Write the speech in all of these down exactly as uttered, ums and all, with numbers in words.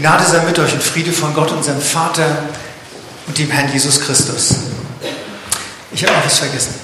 Gnade sei mit euch und Friede von Gott, unserem Vater und dem Herrn Jesus Christus. Ich habe noch was vergessen.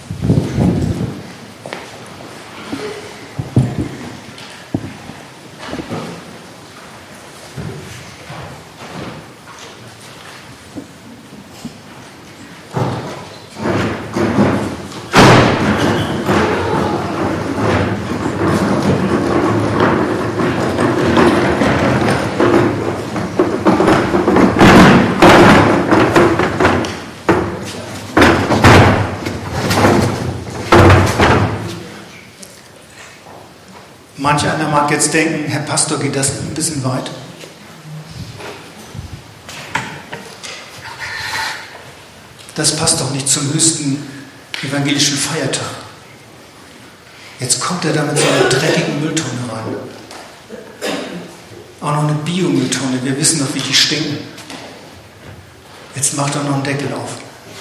Manch einer mag jetzt denken, Herr Pastor, geht das ein bisschen weit? Das passt doch nicht zum höchsten evangelischen Feiertag. Jetzt kommt er da mit so einer dreckigen Mülltonne rein. Auch noch eine Biomülltonne, wir wissen doch, wie die stinken. Jetzt macht er noch einen Deckel auf.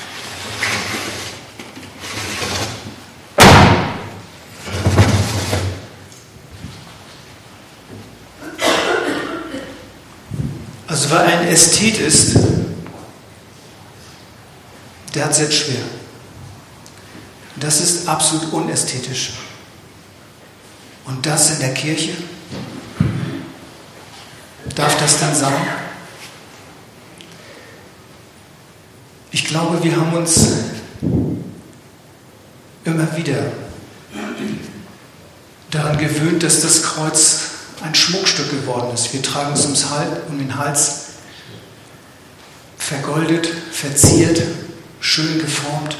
Also wer ein Ästhet ist, der hat es jetzt schwer. Das ist absolut unästhetisch. Und das in der Kirche? Darf das dann sein? Ich glaube, wir haben uns immer wieder daran gewöhnt, dass das Kreuz ein Schmuckstück geworden ist. Wir tragen es ums Hals, um den Hals, vergoldet, verziert, schön geformt.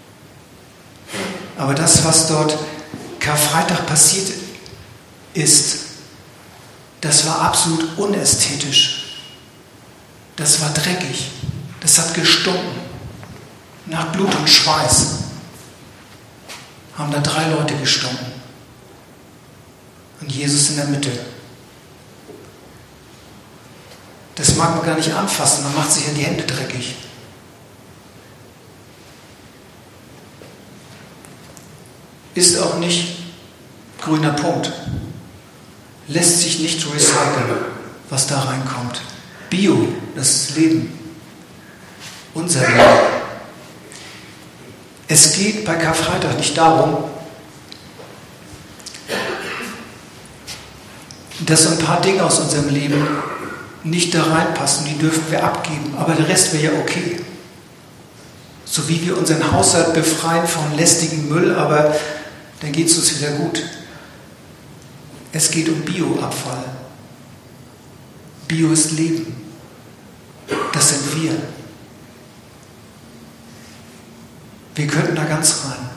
Aber das, was dort Karfreitag passiert ist, das war absolut unästhetisch. Das war dreckig. Das hat gestunken. Nach Blut und Schweiß haben da drei Leute gestunken. Und Jesus in der Mitte. Das mag man gar nicht anfassen, man macht sich ja die Hände dreckig. Ist auch nicht grüner Punkt. Lässt sich nicht recyceln, was da reinkommt. Bio, das ist Leben. Unser Leben. Es geht bei Karfreitag nicht darum, dass so ein paar Dinge aus unserem Leben nicht da reinpassen, die dürfen wir abgeben, aber der Rest wäre ja okay. So wie wir unseren Haushalt befreien von lästigem Müll, aber dann geht es uns wieder gut. Es geht um Bioabfall. Bio ist Leben. Das sind wir. Wir könnten da ganz rein.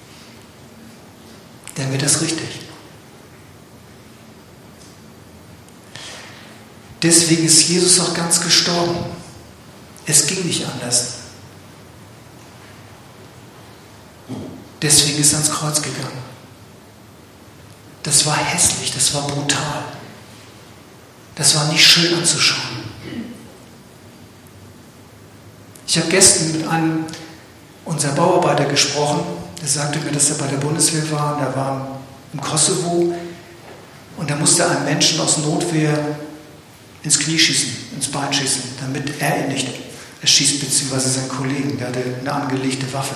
Dann wird das richtig. Deswegen ist Jesus auch ganz gestorben. Es ging nicht anders. Deswegen ist er ans Kreuz gegangen. Das war hässlich, das war brutal. Das war nicht schön anzuschauen. Ich habe gestern mit einem unserer Bauarbeiter gesprochen. Der sagte mir, dass er bei der Bundeswehr war. Und er war im Kosovo. Und da musste ein Menschen aus Notwehr ins Knie schießen, ins Bein schießen, damit er ihn nicht erschießt, beziehungsweise seinen Kollegen. Der hatte eine angelegte Waffe.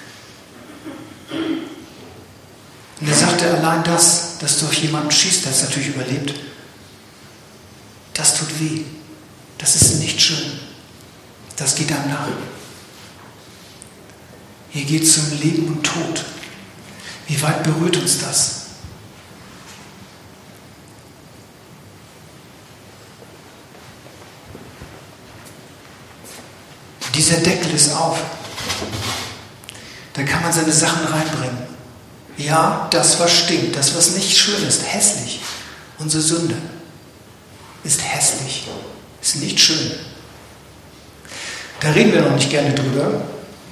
Und er sagte, allein das, dass du auf jemanden schießt, der es natürlich überlebt, das tut weh. Das ist nicht schön. Das geht einem nach. Hier geht es um Leben und Tod. Wie weit berührt uns das? Dieser Deckel ist auf. Da kann man seine Sachen reinbringen. Ja, das, was stinkt, das, was nicht schön ist, hässlich. Unsere Sünde ist hässlich, ist nicht schön. Da reden wir noch nicht gerne drüber.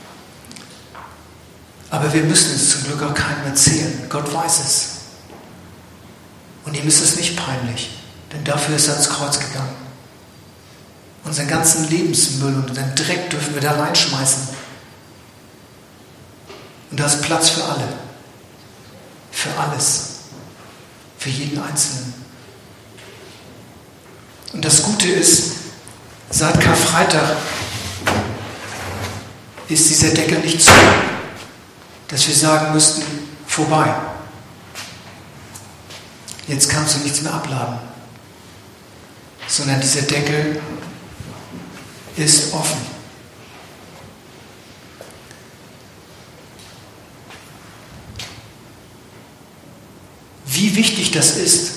Aber wir müssen es zum Glück auch keinem erzählen. Gott weiß es. Und ihm ist es nicht peinlich, denn dafür ist er ans Kreuz gegangen. Unseren ganzen Lebensmüll und unseren Dreck dürfen wir da reinschmeißen. Und da ist Platz für alle. Für alles. Für jeden Einzelnen. Und das Gute ist, seit Karfreitag ist dieser Deckel nicht zu, dass wir sagen müssten, vorbei. Jetzt kannst du nichts mehr abladen. Sondern dieser Deckel ist offen. Wie wichtig das ist,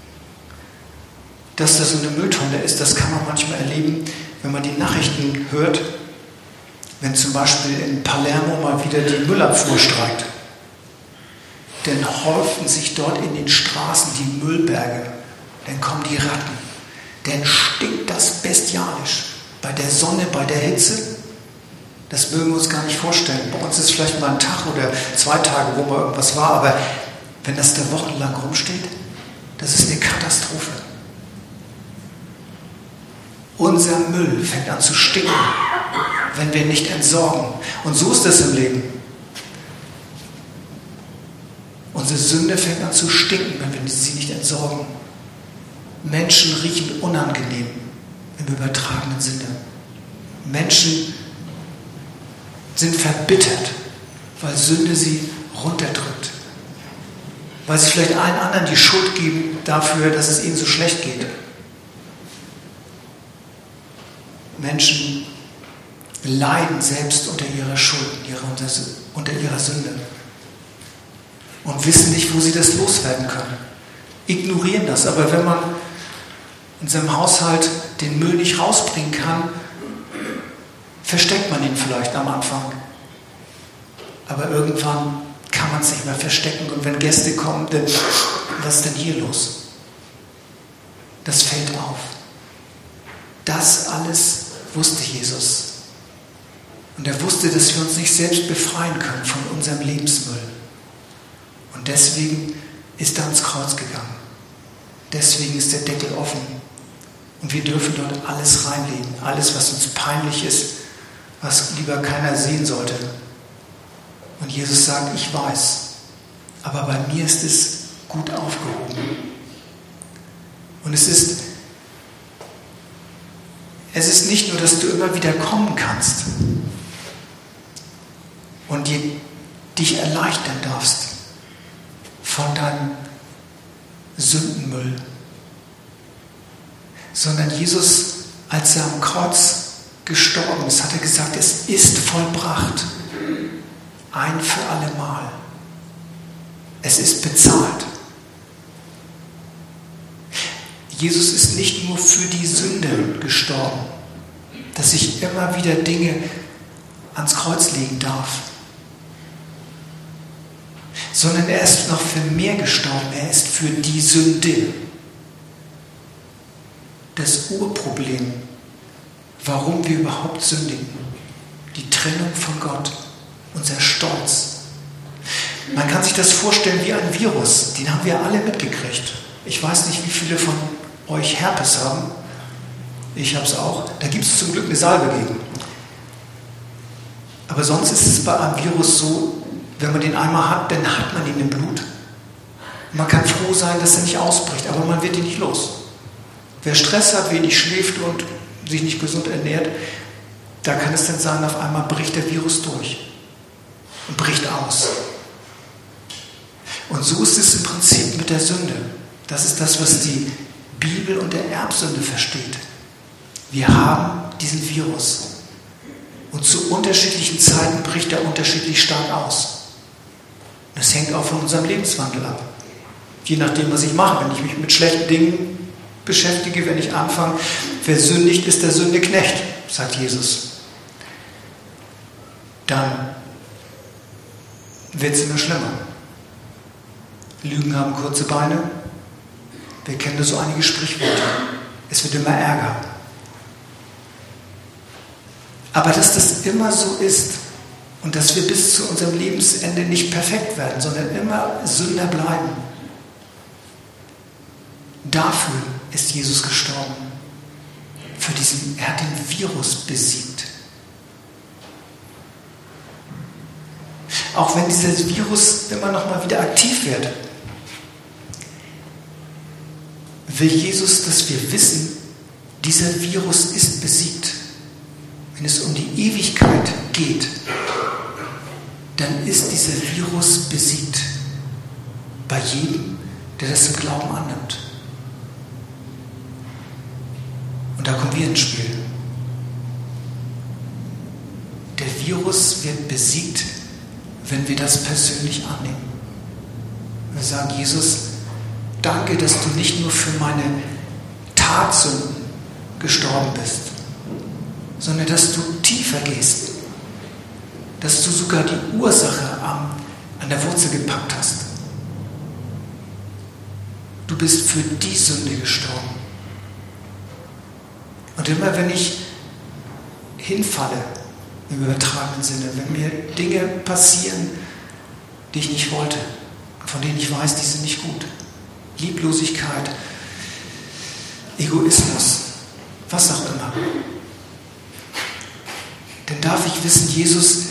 dass das so eine Mülltonne ist, das kann man manchmal erleben, wenn man die Nachrichten hört, wenn zum Beispiel in Palermo mal wieder die Müllabfuhr streikt. Dann häufen sich dort in den Straßen die Müllberge, dann kommen die Ratten, dann stinkt das bestialisch. Bei der Sonne, bei der Hitze, das mögen wir uns gar nicht vorstellen. Bei uns ist es vielleicht mal ein Tag oder zwei Tage, wo mal irgendwas war, aber wenn das da wochenlang rumsteht, das ist eine Katastrophe. Unser Müll fängt an zu stinken, wenn wir nicht entsorgen. Und so ist das im Leben. Unsere Sünde fängt an zu stinken, wenn wir sie nicht entsorgen. Menschen riechen unangenehm im übertragenen Sinne. Menschen sind verbittert, weil Sünde sie runterdrückt. Weil sie vielleicht allen anderen die Schuld geben dafür, dass es ihnen so schlecht geht. Menschen leiden selbst unter ihrer Schuld, unter ihrer Sünde und wissen nicht, wo sie das loswerden können. Ignorieren das, aber wenn man in seinem Haushalt den Müll nicht rausbringen kann, versteckt man ihn vielleicht am Anfang. Aber irgendwann kann man es nicht mehr verstecken und wenn Gäste kommen, dann was ist denn hier los? Das fällt auf. Das alles wusste Jesus. Und er wusste, dass wir uns nicht selbst befreien können von unserem Lebensmüll. Und deswegen ist er ans Kreuz gegangen. Deswegen ist der Deckel offen. Und wir dürfen dort alles reinlegen. Alles, was uns peinlich ist, was lieber keiner sehen sollte. Und Jesus sagt, ich weiß, aber bei mir ist es gut aufgehoben. Und es ist, es ist nicht nur, dass du immer wieder kommen kannst und dir, dich erleichtern darfst von deinem Sündenmüll, sondern Jesus, als er am Kreuz gestorben ist, hat er gesagt, es ist vollbracht. Ein für alle Mal. Es ist bezahlt. Jesus ist nicht nur für die Sünde gestorben, dass ich immer wieder Dinge ans Kreuz legen darf, sondern er ist noch für mehr gestorben. Er ist für die Sünde. Das Urproblem, warum wir überhaupt sündigen. Die Trennung von Gott. Unser Stolz. Man kann sich das vorstellen wie ein Virus. Den haben wir alle mitgekriegt. Ich weiß nicht, wie viele von euch Herpes haben. Ich habe es auch. Da gibt es zum Glück eine Salbe gegen. Aber sonst ist es bei einem Virus so, wenn man den einmal hat, dann hat man ihn im Blut. Man kann froh sein, dass er nicht ausbricht, aber man wird ihn nicht los. Wer Stress hat, wenig schläft und sich nicht gesund ernährt, da kann es dann sein, auf einmal bricht der Virus durch. Und bricht aus. Und so ist es im Prinzip mit der Sünde. Das ist das, was die Bibel unter Erbsünde versteht. Wir haben diesen Virus. Und zu unterschiedlichen Zeiten bricht er unterschiedlich stark aus. Das hängt auch von unserem Lebenswandel ab. Je nachdem, was ich mache. Wenn ich mich mit schlechten Dingen beschäftige, wenn ich anfange, wer sündigt, ist der Sündeknecht, sagt Jesus. Dann wird es immer schlimmer. Lügen haben kurze Beine. Wir kennen da so einige Sprichwörter. Es wird immer Ärger. Aber dass das immer so ist und dass wir bis zu unserem Lebensende nicht perfekt werden, sondern immer Sünder bleiben, dafür ist Jesus gestorben. Für diesen, er hat den Virus besiegt. Auch wenn dieses Virus immer noch mal wieder aktiv wird, will Jesus, dass wir wissen, Dieser Virus ist besiegt. Wenn es um die Ewigkeit geht, dann ist dieser Virus besiegt. Bei jedem, der das im Glauben annimmt. Und da kommen wir ins Spiel. Der Virus wird besiegt, wenn wir das persönlich annehmen. Wir sagen, Jesus, danke, dass du nicht nur für meine Tatsünden gestorben bist, sondern dass du tiefer gehst, dass du sogar die Ursache am, an der Wurzel gepackt hast. Du bist für die Sünde gestorben. Und immer wenn ich hinfalle, im übertragenen Sinne, wenn mir Dinge passieren, die ich nicht wollte, von denen ich weiß, die sind nicht gut, Lieblosigkeit, Egoismus, was auch immer, dann darf ich wissen, Jesus,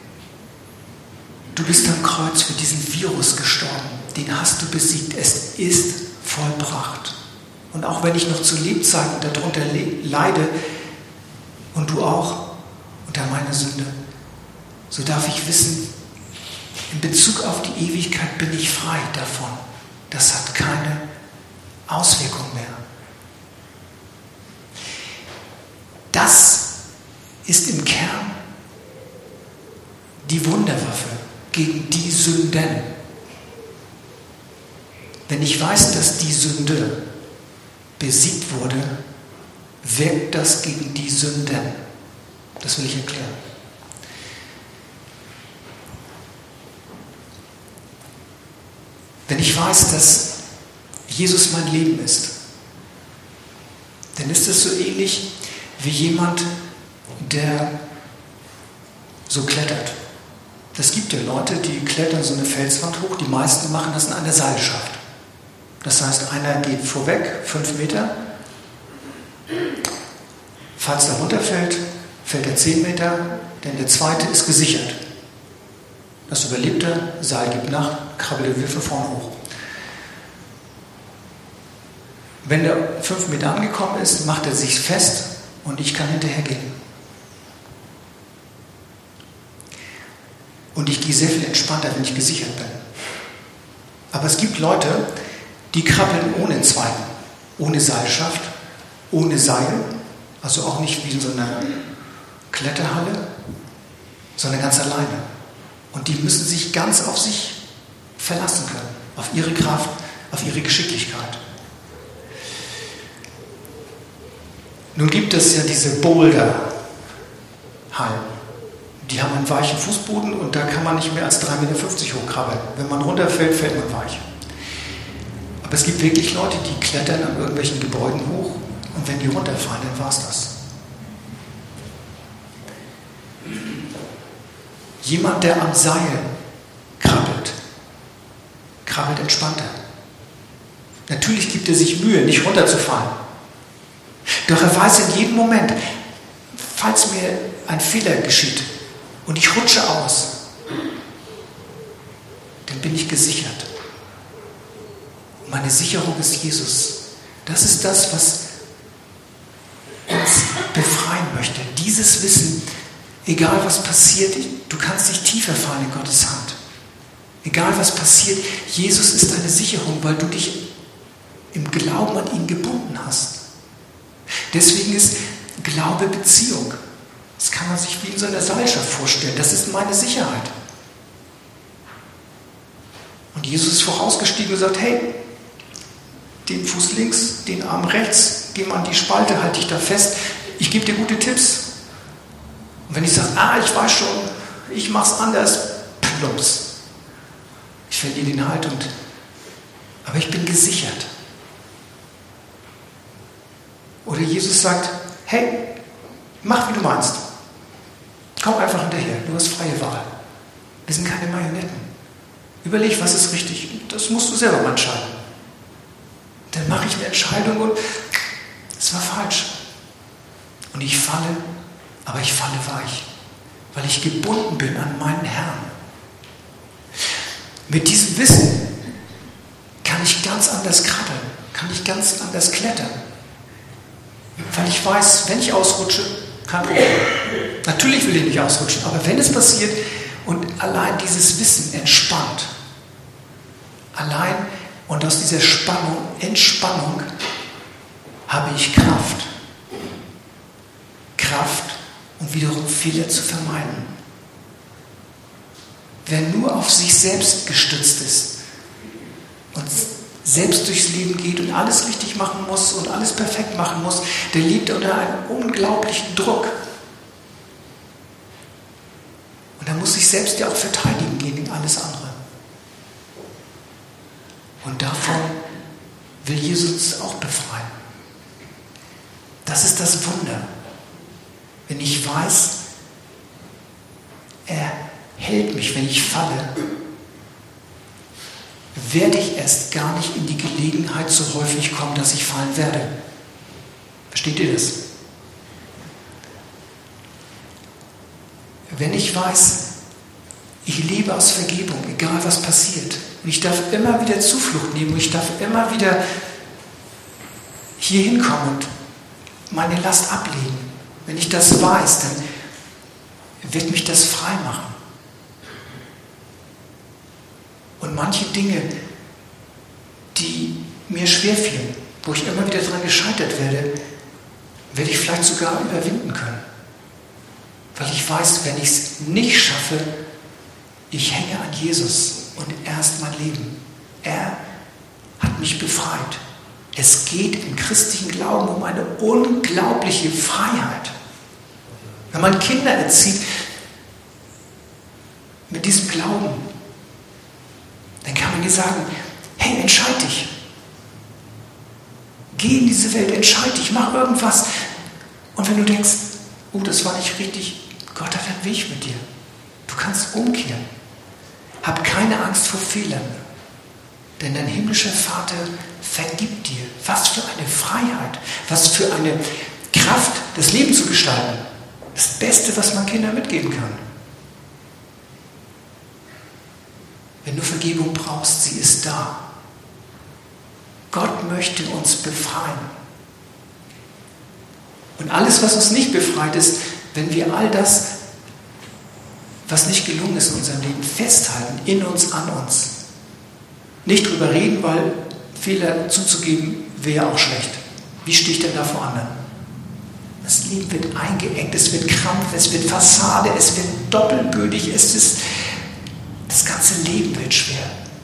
du bist am Kreuz für diesen Virus gestorben, den hast du besiegt, es ist vollbracht. Und auch wenn ich noch zu Lebzeiten darunter leide und du auch unter meiner Sünde, so darf ich wissen, in Bezug auf die Ewigkeit bin ich frei davon. Das hat keine Auswirkung mehr. Das ist im Kern die Wunderwaffe gegen die Sünden. Wenn ich weiß, dass die Sünde besiegt wurde, wirkt das gegen die Sünden. Das will ich erklären. Wenn ich weiß, dass Jesus mein Leben ist, dann ist es so ähnlich wie jemand, der so klettert. Es gibt ja Leute, die klettern so eine Felswand hoch, die meisten machen das in einer Seilschaft. Das heißt, einer geht vorweg, fünf Meter, falls er runterfällt, fällt er zehn Meter, denn der zweite ist gesichert. Das überlebt er, Seil gibt nach, krabbelt er wieder von vorne hoch. Wenn der fünf Meter angekommen ist, macht er sich fest und ich kann hinterhergehen. Und ich gehe sehr viel entspannter, wenn ich gesichert bin. Aber es gibt Leute, die krabbeln ohne Zweiten, ohne Seilschaft, ohne Seil, also auch nicht wie in so einer Kletterhalle, sondern ganz alleine. Und die müssen sich ganz auf sich verlassen können, auf ihre Kraft, auf ihre Geschicklichkeit. Nun gibt es ja diese Boulderhallen. Die haben einen weichen Fußboden und da kann man nicht mehr als drei Meter fünfzig hochkrabbeln. Wenn man runterfällt, fällt man weich. Aber es gibt wirklich Leute, die klettern an irgendwelchen Gebäuden hoch und wenn die runterfallen, dann war es das. Jemand, der am Seil krabbelt, krabbelt entspannter. Natürlich gibt er sich Mühe, nicht runterzufallen. Doch er weiß in jedem Moment, falls mir ein Fehler geschieht und ich rutsche aus, dann bin ich gesichert. Meine Sicherung ist Jesus. Das ist das, was uns befreien möchte. Dieses Wissen, egal was passiert, du kannst dich tiefer fallen in Gottes Hand. Egal was passiert, Jesus ist deine Sicherung, weil du dich im Glauben an ihn gebunden hast. Deswegen ist Glaube Beziehung. Das kann man sich wie in so einer Seilschaft vorstellen. Das ist meine Sicherheit. Und Jesus ist vorausgestiegen und sagt, hey, den Fuß links, den Arm rechts, geh mal an die Spalte, halte dich da fest. Ich gebe dir gute Tipps. Und wenn ich sage, ah, ich weiß schon, ich mache es anders, plumps. Ich verliere den Halt und, aber ich bin gesichert. Oder Jesus sagt, hey, mach wie du meinst. Komm einfach hinterher, du hast freie Wahl. Wir sind keine Marionetten. Überleg, was ist richtig. Das musst du selber mal entscheiden. Dann mache ich eine Entscheidung und es war falsch. Und ich falle, aber ich falle weich, weil ich gebunden bin an meinen Herrn. Mit diesem Wissen kann ich ganz anders krabbeln, kann ich ganz anders klettern. Weil ich weiß, wenn ich ausrutsche, kein Problem. Natürlich will ich nicht ausrutschen, aber wenn es passiert und allein dieses Wissen entspannt, allein und aus dieser Spannung, Entspannung, habe ich Kraft. Kraft, um wiederum Fehler zu vermeiden. Wer nur auf sich selbst gestützt ist und selbst durchs Leben geht und alles richtig machen muss und alles perfekt machen muss, der lebt unter einem unglaublichen Druck. Und er muss sich selbst ja auch verteidigen gegen alles andere. Und davon will Jesus uns auch befreien. Das ist das Wunder. Wenn ich weiß, er hält mich, wenn ich falle, werde ich erst gar nicht in die Gelegenheit so häufig kommen, dass ich fallen werde. Versteht ihr das? Wenn ich weiß, ich lebe aus Vergebung, egal was passiert, und ich darf immer wieder Zuflucht nehmen und ich darf immer wieder hier hinkommen und meine Last ablegen. Wenn ich das weiß, dann wird mich das frei machen. Und manche Dinge, die mir schwerfielen, wo ich immer wieder dran gescheitert werde, werde ich vielleicht sogar überwinden können. Weil ich weiß, wenn ich es nicht schaffe, ich hänge an Jesus und er ist mein Leben. Er hat mich befreit. Es geht im christlichen Glauben um eine unglaubliche Freiheit. Wenn man Kinder erzieht mit diesem Glauben, dann kann man dir sagen, hey, entscheid dich. Geh in diese Welt, entscheid dich, mach irgendwas. Und wenn du denkst, oh, das war nicht richtig, Gott hat einen Weg mit dir. Du kannst umkehren. Hab keine Angst vor Fehlern. Denn dein himmlischer Vater vergibt dir. Was für eine Freiheit, was für eine Kraft, das Leben zu gestalten. Das Beste, was man Kindern mitgeben kann. Wenn du Vergebung brauchst, sie ist da. Gott möchte uns befreien. Und alles, was uns nicht befreit ist, wenn wir all das, was nicht gelungen ist in unserem Leben, festhalten, in uns, an uns. Nicht drüber reden, weil Fehler zuzugeben, wäre ja auch schlecht. Wie stehe ich denn da vor anderen? Das Leben wird eingeengt, es wird krampf, es wird Fassade, es wird doppelbödig, es ist, das ganze Leben wird schwer.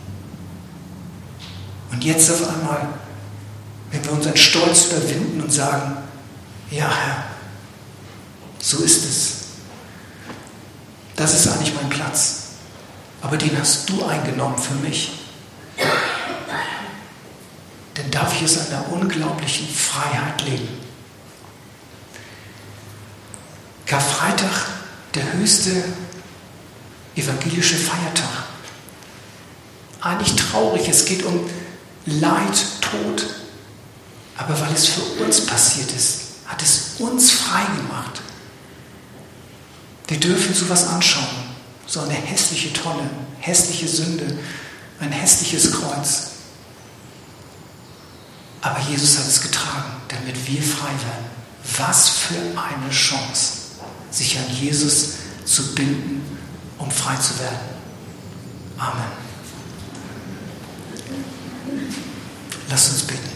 Und jetzt auf einmal, wenn wir unseren Stolz überwinden und sagen, ja Herr, so ist es. Das ist eigentlich mein Platz. Aber den hast du eingenommen für mich. Dann darf ich es in einer unglaublichen Freiheit leben. Karfreitag, der höchste evangelische Feiertag. Eigentlich traurig, es geht um Leid, Tod. Aber weil es für uns passiert ist, hat es uns frei gemacht. Wir dürfen sowas anschauen. So eine hässliche Tonne, hässliche Sünde, ein hässliches Kreuz. Aber Jesus hat es getragen, damit wir frei werden. Was für eine Chance, sich an Jesus zu binden, um frei zu werden. Amen. Lasst uns beten.